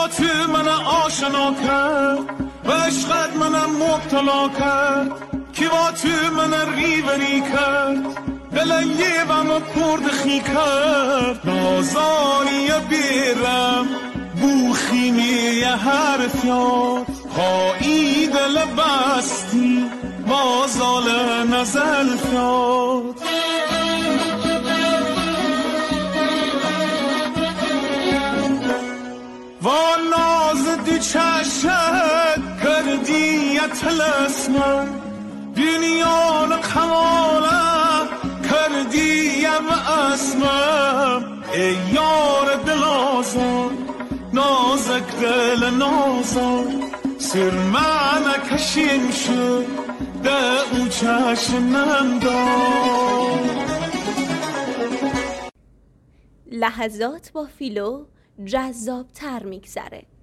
با تو من آشنا کرد و عشقت منم مبتلا کرد کی با تو من ریونی کرد دلنگی و من پردخی کرد نازانی بیرم بوخینی حرف یاد هایی دل بستی بازال نزل فیاد و ناز دی چشت کردی تلسمه دنیان کماله کردی اسمم ای یار دل آزار نازک دل نازار سر من کشیم شد ده او چشمم دار. لحظات با فیلو جذاب تر میگذره.